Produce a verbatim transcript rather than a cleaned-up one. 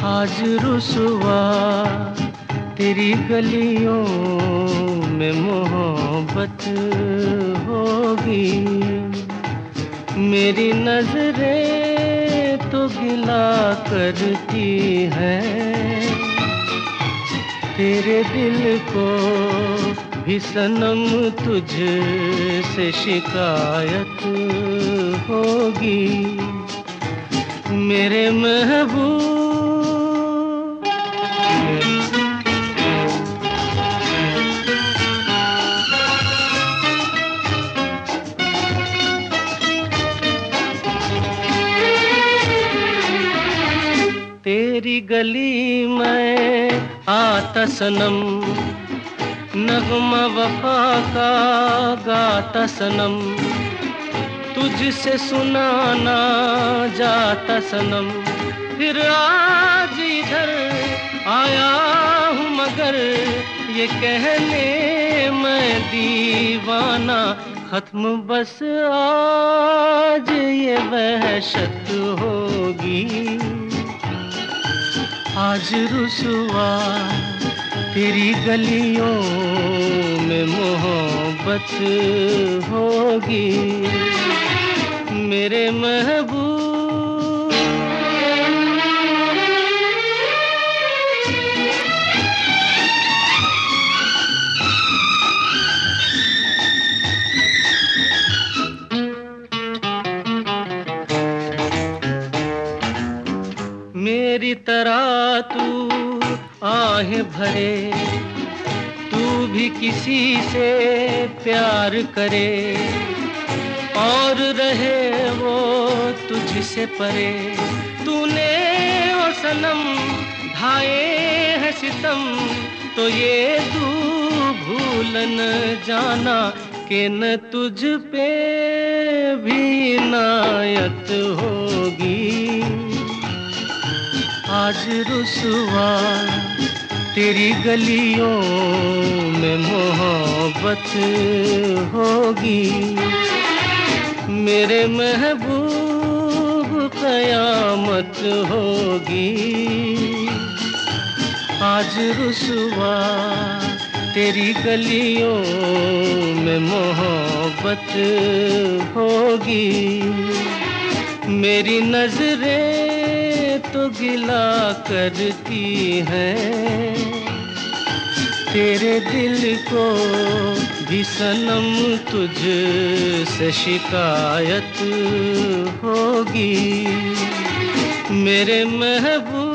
आज रुसवा तेरी गलियों में मोहब्बत होगी। मेरी नजरें तो गिला करती हैं, तेरे दिल को भी सनम तुझ से शिकायत होगी। मेरे महबूब तेरी गली में आता सनम, नगमा वफा का गाता सनम, तुझसे सुनाना जाता सनम। फिर आज इधर आया हूँ मगर ये कहने मैं दीवाना, खत्म बस आज ये वहशत होगी। आज रुसवा तेरी गलियों में मोहब्बत होगी। मेरे महबूब मेरी तरह तू आहें भरे, तू भी किसी से प्यार करे और रहे वो तुझसे परे। तूने ओ सनम ढाए हैं सितम, तो ये तू भूल न जाना कि न तुझ पे भी इनायत होगी। आज रुसवा तेरी गलियों में मोहब्बत होगी। मेरे महबूब कयामत होगी। आज रुसवा तेरी गलियों में मोहब्बत होगी। मेरी नजरें तो गिला करती हैं, तेरे दिल को भी सनम तुझ से शिकायत होगी। मेरे महबूब